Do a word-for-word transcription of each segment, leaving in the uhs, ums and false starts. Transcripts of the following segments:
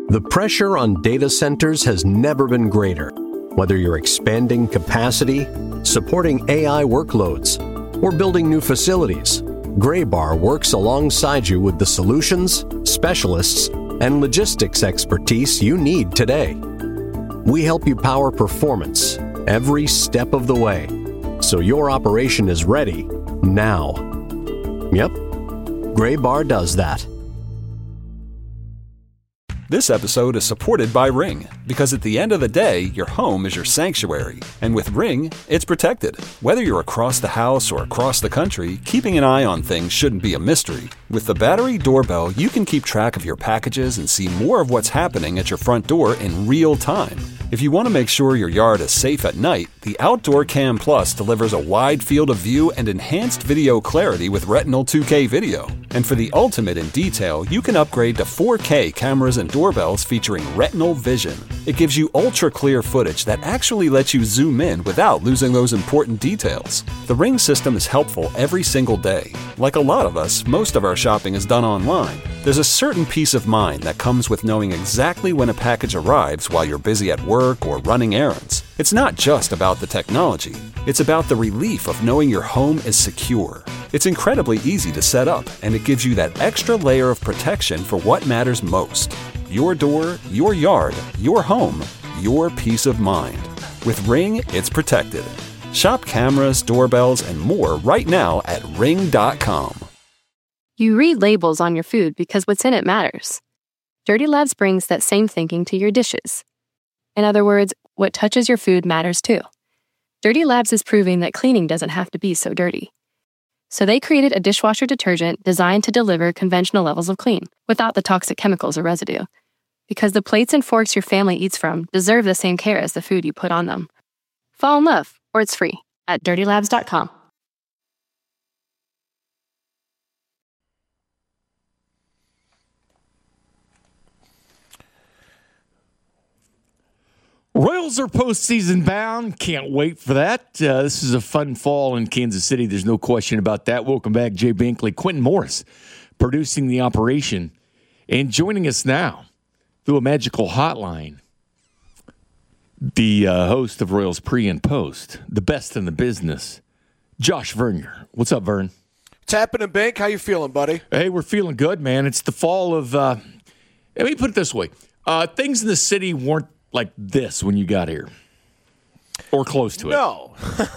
The pressure on data centers has never been greater. Whether you're expanding capacity, supporting A I workloads, or building new facilities, Graybar works alongside you with the solutions, specialists, and logistics expertise you need today. We help you power performance every step of the way, so your operation is ready now. Yep, Graybar does that. This episode is supported by Ring, because at the end of the day, your home is your sanctuary. And with Ring, it's protected. Whether you're across the house or across the country, keeping an eye on things shouldn't be a mystery. With the battery doorbell, you can keep track of your packages and see more of what's happening at your front door in real time. If you want to make sure your yard is safe at night, the Outdoor Cam Plus delivers a wide field of view and enhanced video clarity with Retinal two K video. And for the ultimate in detail, you can upgrade to four K cameras and doorbells featuring Retinal Vision. It gives you ultra-clear footage that actually lets you zoom in without losing those important details. The Ring system is helpful every single day. Like a lot of us, most of our shopping is done online. There's a certain peace of mind that comes with knowing exactly when a package arrives while you're busy at work or running errands. It's not just about the technology. It's about the relief of knowing your home is secure. It's incredibly easy to set up, and it gives you that extra layer of protection for what matters most. Your door, your yard, your home, your peace of mind. With Ring, it's protected. Shop cameras, doorbells, and more right now at ring dot com. You read labels on your food because what's in it matters. Dirty Labs brings that same thinking to your dishes. In other words, what touches your food matters too. Dirty Labs is proving that cleaning doesn't have to be so dirty. So they created a dishwasher detergent designed to deliver conventional levels of clean without the toxic chemicals or residue. Because the plates and forks your family eats from deserve the same care as the food you put on them. Fall in love, or it's free, at dirty labs dot com. Royals are postseason bound. Can't wait for that. Uh, this is a fun fall in Kansas City. There's no question about that. Welcome back, Jay Binkley. Quentin Morris producing the operation. And joining us now through a magical hotline, the uh, host of Royals Pre and Post, the best in the business, Josh Vernier. What's up, Vern? What's happening, Bink? How you feeling, buddy? Hey, we're feeling good, man. It's the fall of, uh, let me put it this way. Uh, things in the city weren't like this when you got here, or close to it. No,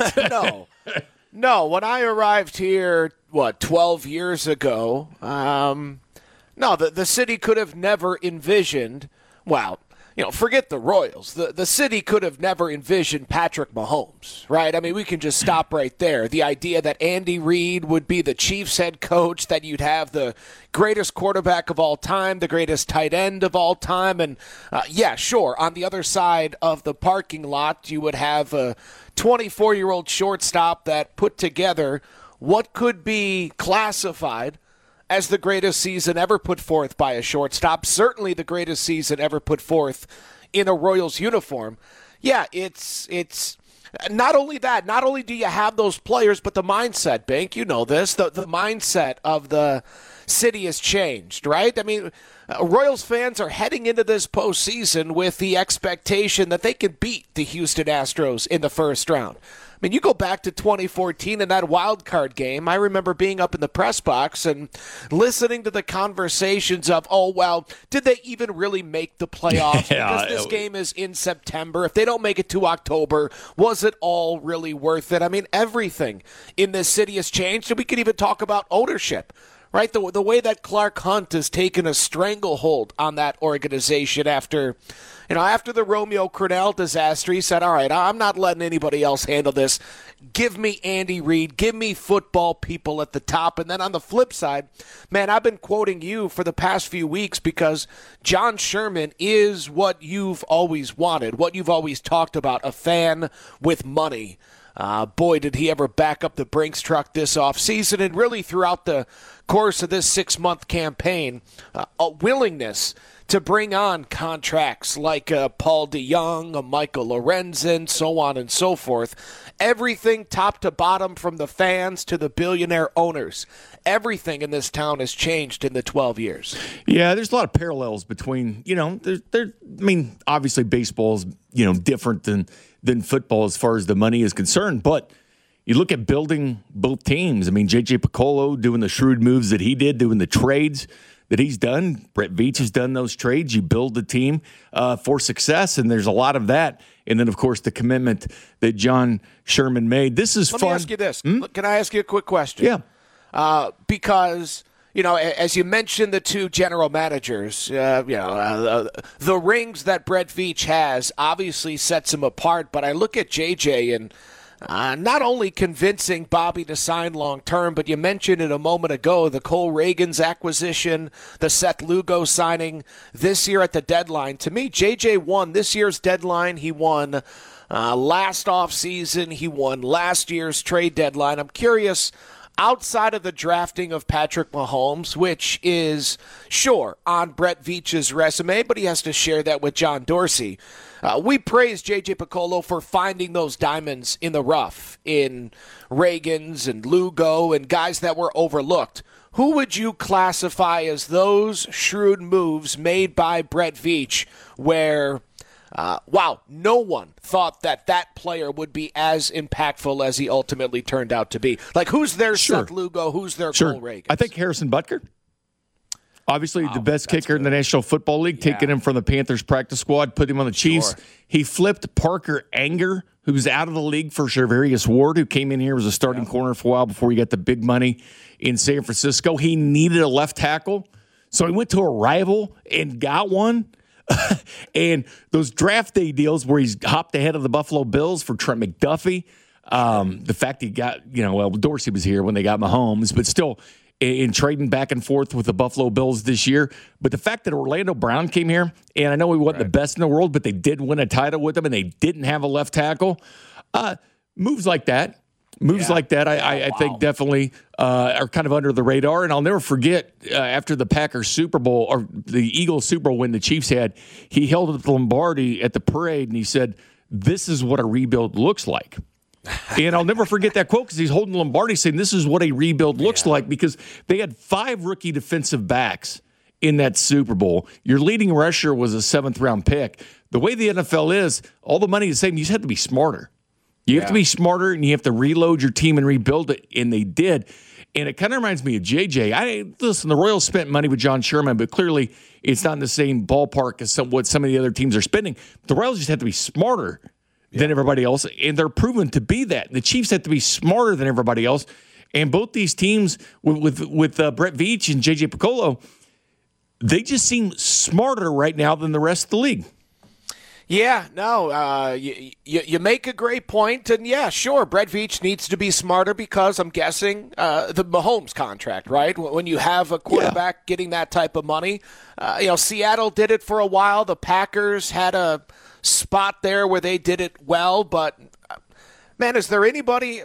no, no. When I arrived here, what, twelve years ago, um, no, the, the city could have never envisioned, well, you know, forget the Royals. The the city could have never envisioned Patrick Mahomes, right? I mean, we can just stop right there. The idea that Andy Reid would be the Chiefs head coach, that you'd have the greatest quarterback of all time, the greatest tight end of all time, and uh, yeah, sure, on the other side of the parking lot, you would have a twenty-four-year-old shortstop that put together what could be classified as the greatest season ever put forth by a shortstop, certainly the greatest season ever put forth in a Royals uniform. Yeah, it's it's not only that, not only do you have those players, but the mindset, Bink, you know this, the, the mindset of the city has changed, right? I mean, uh, Royals fans are heading into this postseason with the expectation that they can beat the Houston Astros in the first round. I mean, you go back to twenty fourteen in that wild card game. I remember being up in the press box and listening to the conversations of, oh, well, did they even really make the playoffs? Yeah, because this game is in September. If they don't make it to October, was it all really worth it? I mean, everything in this city has changed, and we could even talk about ownership. Right, the the way that Clark Hunt has taken a stranglehold on that organization after, you know, after the Romeo Crennel disaster, he said, all right, I'm not letting anybody else handle this. Give me Andy Reid. Give me football people at the top. And then on the flip side, man, I've been quoting you for the past few weeks because John Sherman is what you've always wanted, what you've always talked about, a fan with money. Uh, boy, did he ever back up the Brinks truck this offseason, and really throughout the course of this six-month campaign, uh, a willingness to bring on contracts like uh, Paul DeYoung, a Michael Lorenzen, so on and so forth. Everything top to bottom, from the fans to the billionaire owners. everything in this town has changed in the twelve years. Yeah, there's a lot of parallels between, you know, there, there. I mean, obviously baseball is, you know, different than than football as far as the money is concerned, but you look at building both teams. I mean, J J Picollo doing the shrewd moves that he did, doing the trades that he's done. Brett Veach has done those trades. You build the team uh, for success, and there's a lot of that. And then, of course, the commitment that John Sherman made. This is Let fun. Let me ask you this. Hmm? Can I ask you a quick question? Yeah. Uh, because, you know, as you mentioned, the two general managers, uh, you know, uh, the rings that Brett Veach has obviously sets him apart. But I look at J J and uh, not only convincing Bobby to sign long term, but you mentioned it a moment ago, the Cole Reagans acquisition, the Seth Lugo signing this year at the deadline. To me, J J won this year's deadline. He won uh, last offseason. He won last year's trade deadline. I'm curious, outside of the drafting of Patrick Mahomes, which is, sure, on Brett Veach's resume, but he has to share that with John Dorsey. Uh, we praise J J Picollo for finding those diamonds in the rough in Reagans and Lugo and guys that were overlooked. Who would you classify as those shrewd moves made by Brett Veach where, uh, wow, no one thought that that player would be as impactful as he ultimately turned out to be? Like, who's their Sure. Seth Lugo? Who's their Sure. Cole Reagans? I think Harrison Butker. Obviously, Wow, the best that's kicker in the good. National Football League, Yeah. taking him from the Panthers practice squad, put him on the Chiefs. Sure. He flipped Parker Anger, who's out of the league for Shervarius Ward, who came in here as a starting yeah. corner for a while before he got the big money in San Francisco. He needed a left tackle, so he went to a rival and got one. And those draft day deals where he's hopped ahead of the Buffalo Bills for Trent McDuffie, um, the fact he got, you know, well, Dorsey was here when they got Mahomes, but still – in trading back and forth with the Buffalo Bills this year. But the fact that Orlando Brown came here, and I know he wasn't right. the best in the world, but they did win a title with him, and they didn't have a left tackle. Uh, moves like that, moves yeah. like that, I, I, wow. I think definitely uh, are kind of under the radar. And I'll never forget uh, after the Packers Super Bowl, or the Eagles Super Bowl when the Chiefs had, he held up Lombardi at the parade, and he said, "This is what a rebuild looks like." And I'll never forget that quote because he's holding Lombardi saying this is what a rebuild looks yeah. like, because they had five rookie defensive backs in that Super Bowl. Your leading rusher was a seventh round pick. The way the N F L is, all the money is the same. You just have to be smarter. You have yeah. to be smarter, and you have to reload your team and rebuild it, and they did. And it kind of reminds me of J J. I listen, the Royals spent money with John Sherman, but clearly it's not in the same ballpark as some, what some of the other teams are spending. The Royals just have to be smarter than everybody else, and they're proven to be that. The Chiefs have to be smarter than everybody else, and both these teams with with, with uh, Brett Veach and J J Picollo, they just seem smarter right now than the rest of the league. Yeah, no, uh, you, you you make a great point, and yeah, sure, Brett Veach needs to be smarter because I'm guessing uh, the Mahomes contract, right? When you have a quarterback yeah. getting that type of money, uh, you know, Seattle did it for a while. The Packers had a spot there where they did it well, but man, is there anybody?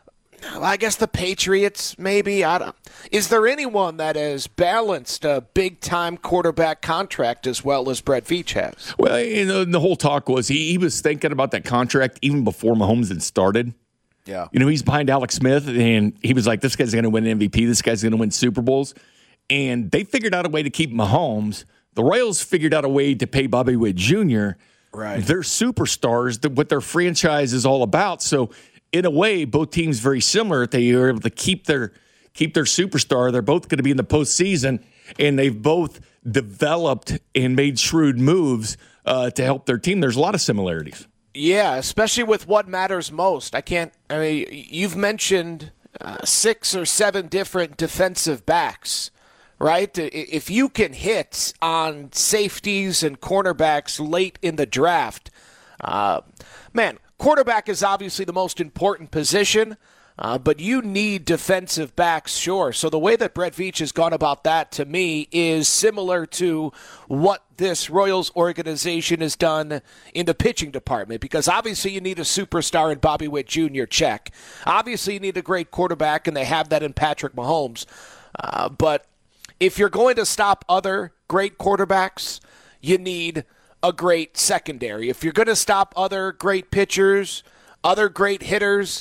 I guess the Patriots, maybe. I don't. Is there anyone that has balanced a big-time quarterback contract as well as Brett Veach has? Well, you know, the whole talk was he, he was thinking about that contract even before Mahomes had started. Yeah. You know, he's behind Alex Smith, and he was like, this guy's going to win an M V P. This guy's going to win Super Bowls. And they figured out a way to keep Mahomes. The Royals figured out a way to pay Bobby Witt Junior Right. They're superstars, what their franchise is all about. So, in a way, both teams very similar. They are able to keep their keep their superstar. They're both going to be in the postseason, and they've both developed and made shrewd moves uh, to help their team. There's a lot of similarities. Yeah, especially with what matters most. I can't. I mean, you've mentioned uh, six or seven different defensive backs, right? If you can hit on safeties and cornerbacks late in the draft, uh, man. Quarterback is obviously the most important position, uh, but you need defensive backs, sure. So the way that Brett Veach has gone about that, to me, is similar to what this Royals organization has done in the pitching department, because obviously you need a superstar in Bobby Witt Junior, check. Obviously you need a great quarterback, and they have that in Patrick Mahomes. Uh, but if you're going to stop other great quarterbacks, you need a great secondary. If you're going to stop other great pitchers, other great hitters,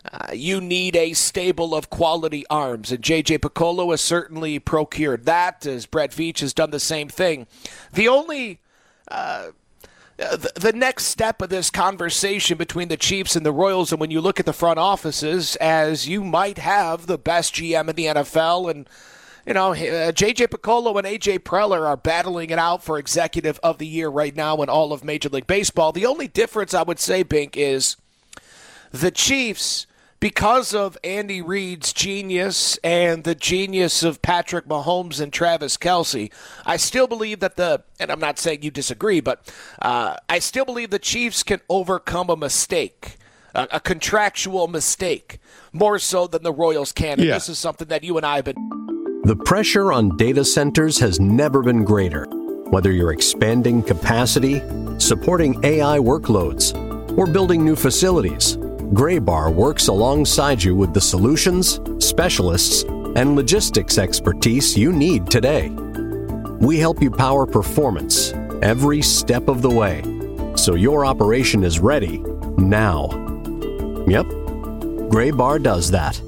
uh, you need a stable of quality arms, and J J Picollo has certainly procured that, as Brett Veach has done the same thing. The only uh, the, the next step of this conversation between the Chiefs and the Royals, and when you look at the front offices, as you might have the best G M in the N F L, and you know, uh, J J Picollo and A J Preller are battling it out for Executive of the Year right now in all of Major League Baseball. The only difference, I would say, Bink, is the Chiefs, because of Andy Reid's genius and the genius of Patrick Mahomes and Travis Kelce, I still believe that the, and I'm not saying you disagree, but uh, I still believe the Chiefs can overcome a mistake, a, a contractual mistake, more so than the Royals can. And yeah. This is something that you and I have been. The pressure on data centers has never been greater. Whether you're expanding capacity, supporting A I workloads, or building new facilities, Graybar works alongside you with the solutions, specialists, and logistics expertise you need today. We help you power performance every step of the way, so your operation is ready now. Yep, Graybar does that.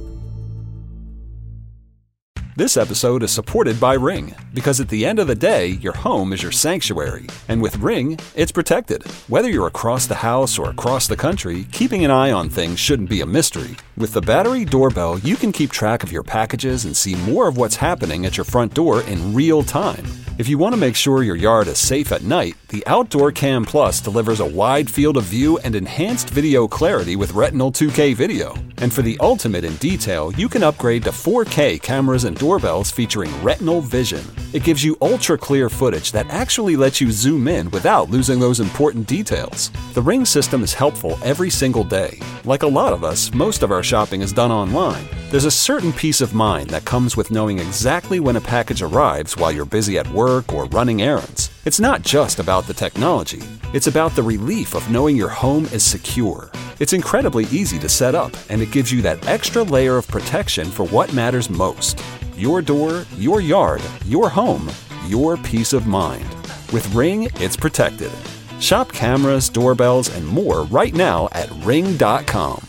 This episode is supported by Ring, because at the end of the day, your home is your sanctuary. And with Ring, it's protected. Whether you're across the house or across the country, keeping an eye on things shouldn't be a mystery. With the battery doorbell, you can keep track of your packages and see more of what's happening at your front door in real time. If you want to make sure your yard is safe at night, the Outdoor Cam Plus delivers a wide field of view and enhanced video clarity with Retinal two K video. And for the ultimate in detail, you can upgrade to four K cameras and doorbells featuring Retinal Vision. It gives you ultra-clear footage that actually lets you zoom in without losing those important details. The Ring system is helpful every single day. Like a lot of us, most of our shopping is done online. There's a certain peace of mind that comes with knowing exactly when a package arrives while you're busy at work or running errands. It's not just about the technology. It's about the relief of knowing your home is secure. It's incredibly easy to set up, and it gives you that extra layer of protection for what matters most. Your door, your yard, your home, your peace of mind. With Ring, it's protected. Shop cameras, doorbells, and more right now at ring dot com.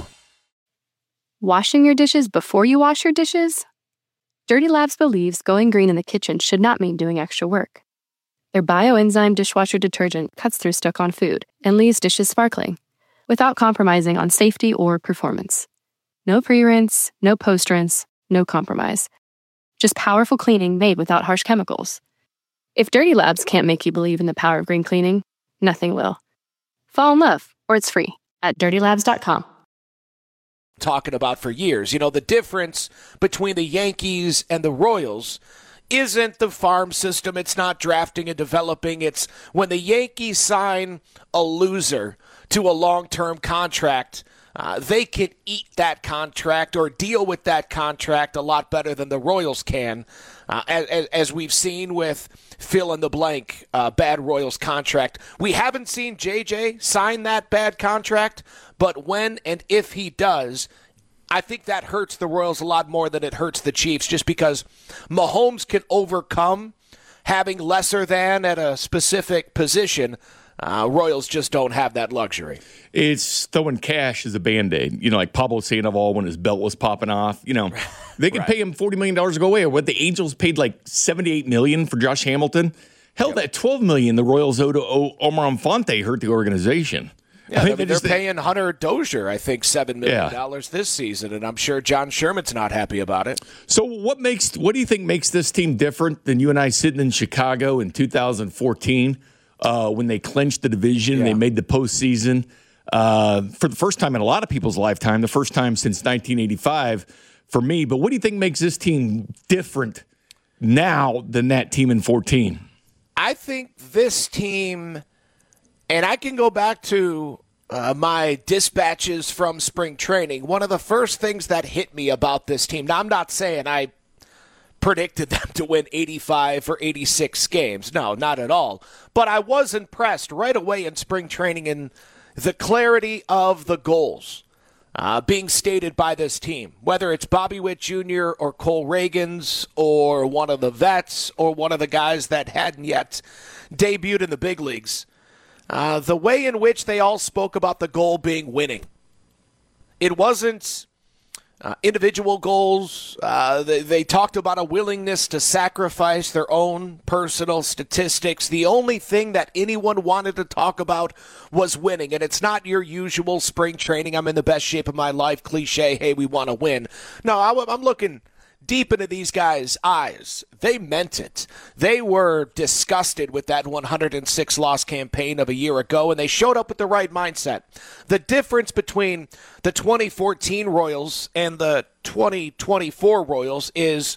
Washing your dishes before you wash your dishes? Dirty Labs believes going green in the kitchen should not mean doing extra work. Their bioenzyme dishwasher detergent cuts through stuck-on food and leaves dishes sparkling, without compromising on safety or performance. No pre-rinse, no post-rinse, no compromise. Just powerful cleaning made without harsh chemicals. If Dirty Labs can't make you believe in the power of green cleaning, nothing will. Fall in love, or it's free, at dirty labs dot com. Talking about for years. You know, the difference between the Yankees and the Royals isn't the farm system. It's not drafting and developing. It's when the Yankees sign a loser to a long-term contract, uh, they can eat that contract or deal with that contract a lot better than the Royals can, uh, as, as we've seen with fill in the blank uh, bad Royals contract. We haven't seen J J sign that bad contract, but when and if he does, I think that hurts the Royals a lot more than it hurts the Chiefs, just because Mahomes can overcome having lesser than at a specific position. Uh, Royals just don't have that luxury. It's throwing cash as a Band-Aid. You know, like Pablo Sandoval when his belt was popping off. You know, they could right. pay him forty million dollars to go away. Or what, the Angels paid like seventy-eight million dollars for Josh Hamilton. Hell, yep. that twelve million dollars the Royals owed to Omar Infante hurt the organization. Yeah, I mean, they're, they're paying Hunter Dozier, I think, seven million dollars yeah. this season, and I'm sure John Sherman's not happy about it. So what makes what do you think makes this team different than you and I sitting in Chicago in two thousand fourteen uh, when they clinched the division, yeah. they made the postseason uh, for the first time in a lot of people's lifetime, the first time since nineteen eighty-five for me. But what do you think makes this team different now than that team in fourteen? I think this team... And I can go back to uh, my dispatches from spring training. One of the first things that hit me about this team, now I'm not saying I predicted them to win eighty-five or eighty-six games. No, not at all. But I was impressed right away in spring training in the clarity of the goals uh, being stated by this team. Whether it's Bobby Witt Junior or Cole Reagans or one of the vets or one of the guys that hadn't yet debuted in the big leagues. Uh, the way in which they all spoke about the goal being winning. It wasn't uh, individual goals. Uh, they, they talked about a willingness to sacrifice their own personal statistics. The only thing that anyone wanted to talk about was winning. And it's not your usual spring training, I'm in the best shape of my life cliche, hey, we want to win. No, I, I'm looking deep into these guys' eyes. They meant it. They were disgusted with that one hundred six loss campaign of a year ago, and they showed up with the right mindset. The difference between the twenty fourteen Royals and the twenty twenty-four Royals is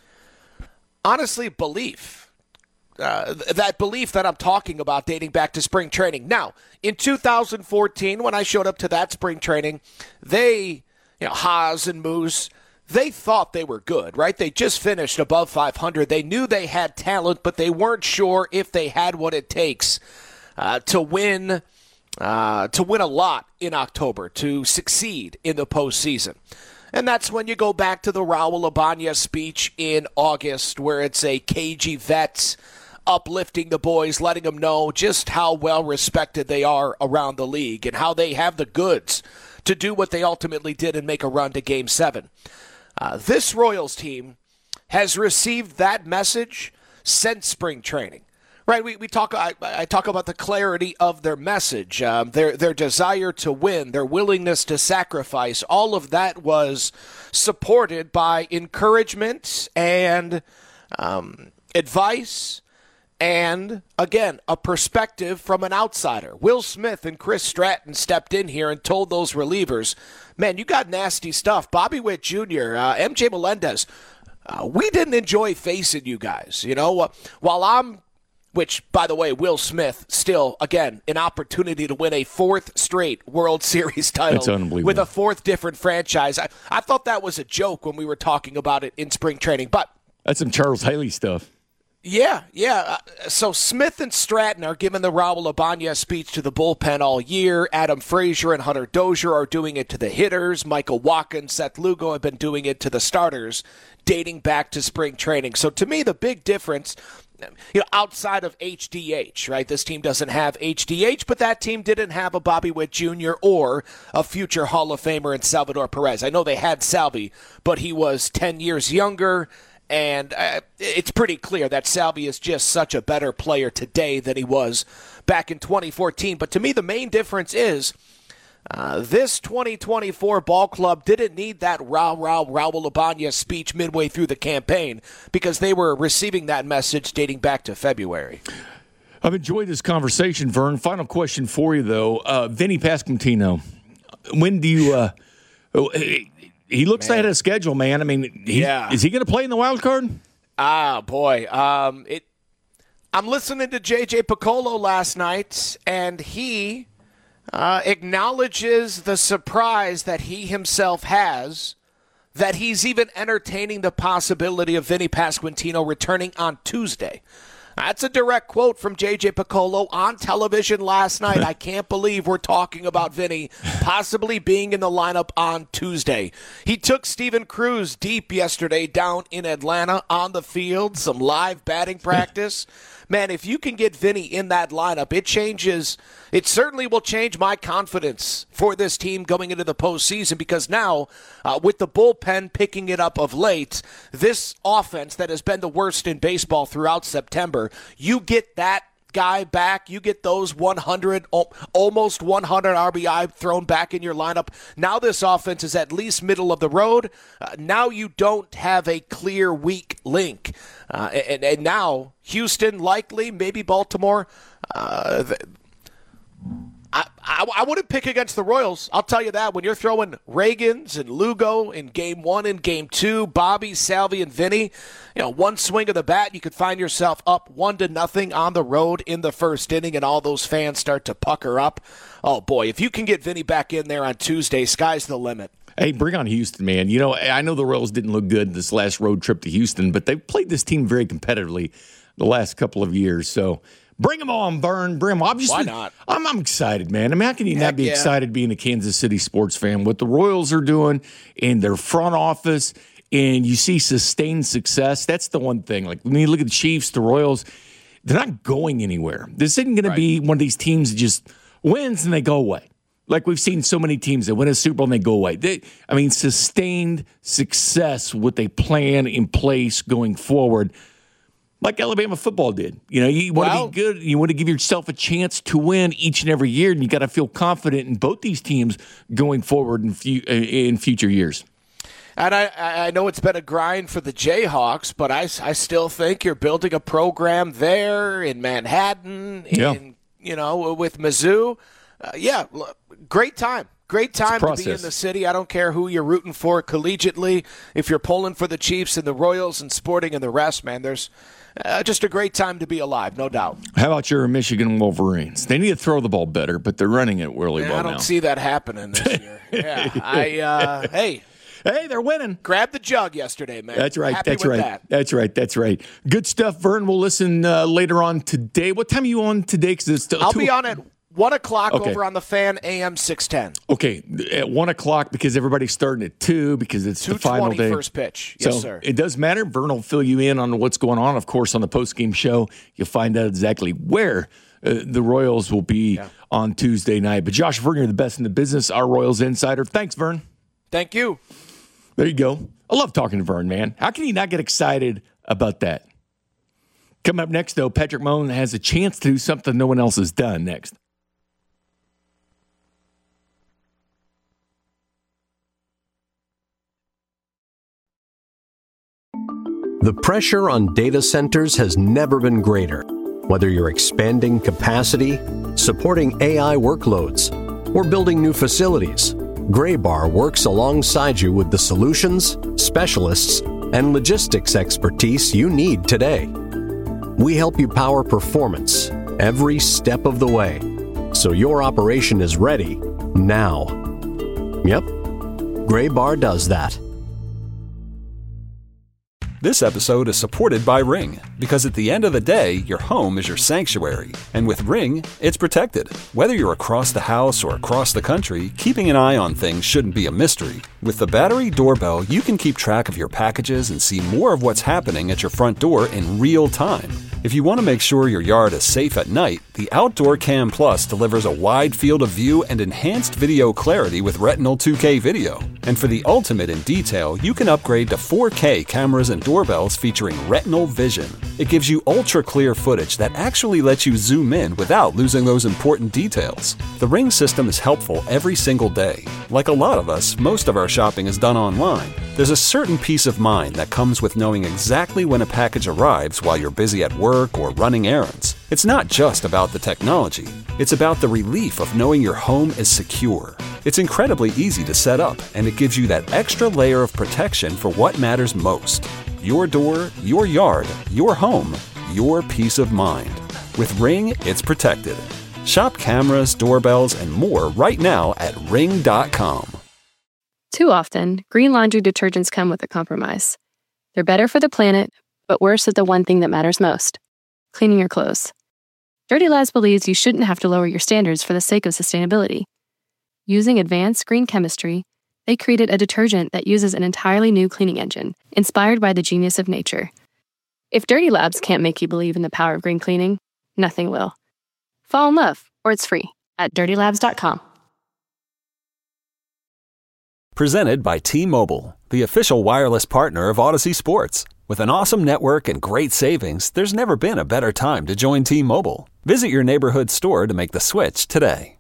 honestly belief. Uh, that belief that I'm talking about dating back to spring training. Now, in two thousand fourteen, when I showed up to that spring training, they, you know, Haas and Moose, they thought they were good, right? They just finished above five hundred. They knew they had talent, but they weren't sure if they had what it takes uh, to win uh, to win a lot in October, to succeed in the postseason. And that's when you go back to the Raul Ibanez speech in August, where it's a cagey vet uplifting the boys, letting them know just how well respected they are around the league and how they have the goods to do what they ultimately did and make a run to Game seven. Uh, this Royals team has received that message since spring training, right? We we talk. I, I talk about the clarity of their message, um, their their desire to win, their willingness to sacrifice. All of that was supported by encouragement and um, advice, and again, a perspective from an outsider. Will Smith and Chris Stratton stepped in here and told those relievers, man, you got nasty stuff. Bobby Witt Junior, uh, M J Melendez, uh, we didn't enjoy facing you guys. You know, uh, while I'm, which, by the way, Will Smith, still, again, an opportunity to win a fourth straight World Series title with a fourth different franchise. I, I thought that was a joke when we were talking about it in spring training, but that's some Charles Haley stuff. Yeah, yeah. Uh, so Smith and Stratton are giving the Raul Ibanez speech to the bullpen all year. Adam Frazier and Hunter Dozier are doing it to the hitters. Michael Watkins, Seth Lugo have been doing it to the starters, dating back to spring training. So to me, the big difference, you know, outside of H D H, right? This team doesn't have H D H, but that team didn't have a Bobby Witt Junior or a future Hall of Famer in Salvador Perez. I know they had Salvi, but he was ten years younger. And uh, it's pretty clear that Salvi is just such a better player today than he was back in twenty fourteen. But to me, the main difference is uh, this twenty twenty-four ball club didn't need that Raul, Raul, Raul Ibanez speech midway through the campaign because they were receiving that message dating back to February. I've enjoyed this conversation, Vern. Final question for you, though. Uh, Vinny Pasquantino, when do you uh, – he looks man. ahead of schedule, man. I mean, he, yeah. is he going to play in the wild card? Ah, boy. Um, it. I'm listening to J J Piccolo last night, and he uh, acknowledges the surprise that he himself has that he's even entertaining the possibility of Vinny Pasquantino returning on Tuesday. That's a direct quote from J J Piccolo on television last night. I can't believe we're talking about Vinny possibly being in the lineup on Tuesday. He took Steven Cruz deep yesterday down in Atlanta on the field, some live batting practice. Man, if you can get Vinny in that lineup, it changes. It certainly will change my confidence for this team going into the postseason because now, uh, with the bullpen picking it up of late, this offense that has been the worst in baseball throughout September, you get that guy back, you get those one hundred, almost one hundred R B I thrown back in your lineup. Now this offense is at least middle of the road. Uh, now you don't have a clear weak link. Uh, and, and now Houston, likely, maybe Baltimore. Uh, I, I, I wouldn't pick against the Royals. I'll tell you that. When you're throwing Reagans and Lugo in game one and game two, Bobby, Salvi, and Vinny, you know, one swing of the bat, you could find yourself up one to nothing on the road in the first inning, and all those fans start to pucker up. Oh, boy, if you can get Vinny back in there on Tuesday, sky's the limit. Hey, bring on Houston, man. You know, I know the Royals didn't look good this last road trip to Houston, but they've played this team very competitively the last couple of years, so bring them on, Vern. Bring them. Obviously, why not? I'm, I'm excited, man. I mean, how can you Heck not be yeah. excited being a Kansas City sports fan? What the Royals are doing in their front office, and you see sustained success. That's the one thing. Like, when you look at the Chiefs, the Royals, they're not going anywhere. This isn't going right. to be one of these teams that just wins and they go away. Like we've seen so many teams that win a Super Bowl and they go away. They, I mean, sustained success with a plan in place going forward, like Alabama football did. You know, you want well, to be good. You want to give yourself a chance to win each and every year, and you got to feel confident in both these teams going forward in, fu- in future years. And I, I know it's been a grind for the Jayhawks, but I, I still think you're building a program there in Manhattan, in, yeah. you know, with Mizzou. Uh, yeah, great time. Great time to be in the city. I don't care who you're rooting for collegiately. If you're pulling for the Chiefs and the Royals and Sporting and the rest, man, there's uh, just a great time to be alive, no doubt. How about your Michigan Wolverines? They need to throw the ball better, but they're running it really man, well I don't now. see that happening this year. yeah, I uh, hey. Hey, they're winning. Grab the jug yesterday, man. That's right. Happy that's with right. That. That's right. That's right. Good stuff, Vern. We'll listen uh, later on today. What time are you on today? Because it's I'll two- be on at one o'clock okay. over on the Fan A M six ten. Okay, at one o'clock because everybody's starting at two because it's the final day. First pitch. Yes, so sir. It does matter. Vern will fill you in on what's going on. Of course, on the post-game show, you'll find out exactly where uh, the Royals will be yeah. on Tuesday night. But Josh Vern, you're the best in the business, our Royals insider. Thanks, Vern. Thank you. There you go. I love talking to Vern, man. How can you not get excited about that? Coming up next, though, Patrick Mahomes has a chance to do something no one else has done next. The pressure on data centers has never been greater. Whether you're expanding capacity, supporting A I workloads, or building new facilities, Graybar works alongside you with the solutions, specialists, and logistics expertise you need today. We help you power performance every step of the way, so your operation is ready now. Yep, Graybar does that. This episode is supported by Ring, because at the end of the day, your home is your sanctuary. And with Ring, it's protected. Whether you're across the house or across the country, keeping an eye on things shouldn't be a mystery. With the Battery Doorbell, you can keep track of your packages and see more of what's happening at your front door in real time. If you want to make sure your yard is safe at night, the Outdoor Cam Plus delivers a wide field of view and enhanced video clarity with Retinal two K video. And for the ultimate in detail, you can upgrade to four K cameras and doorbells featuring Retinal Vision. It gives you ultra-clear footage that actually lets you zoom in without losing those important details. The Ring system is helpful every single day. Like a lot of us, most of our shopping is done online. There's a certain peace of mind that comes with knowing exactly when a package arrives while you're busy at work or running errands. It's not just about the technology. It's about the relief of knowing your home is secure. It's incredibly easy to set up, and it gives you that extra layer of protection for what matters most. Your door, your yard, your home, your peace of mind. With Ring, it's protected. Shop cameras, doorbells, and more right now at ring dot com. Too often, green laundry detergents come with a compromise. They're better for the planet, but worse at the one thing that matters most: cleaning your clothes. Dirty Labs believes you shouldn't have to lower your standards for the sake of sustainability. Using advanced green chemistry, they created a detergent that uses an entirely new cleaning engine, inspired by the genius of nature. If Dirty Labs can't make you believe in the power of green cleaning, nothing will. Fall in love, or it's free, at dirty labs dot com. Presented by T-Mobile, the official wireless partner of Odyssey Sports. With an awesome network and great savings, there's never been a better time to join T-Mobile. Visit your neighborhood store to make the switch today.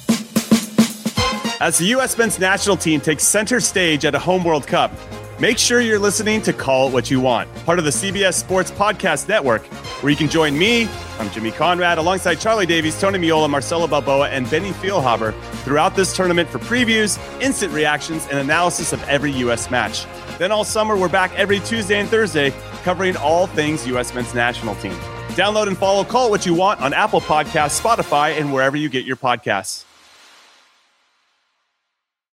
As the U S men's national team takes center stage at a home World Cup, make sure you're listening to Call It What You Want, part of the C B S Sports Podcast Network, where you can join me, I'm Jimmy Conrad, alongside Charlie Davies, Tony Miola, Marcelo Balboa, and Benny Fieldhaber throughout this tournament for previews, instant reactions, and analysis of every U S match. Then all summer, we're back every Tuesday and Thursday, covering all things U S men's national team. Download and follow Call It What You Want on Apple Podcasts, Spotify, and wherever you get your podcasts.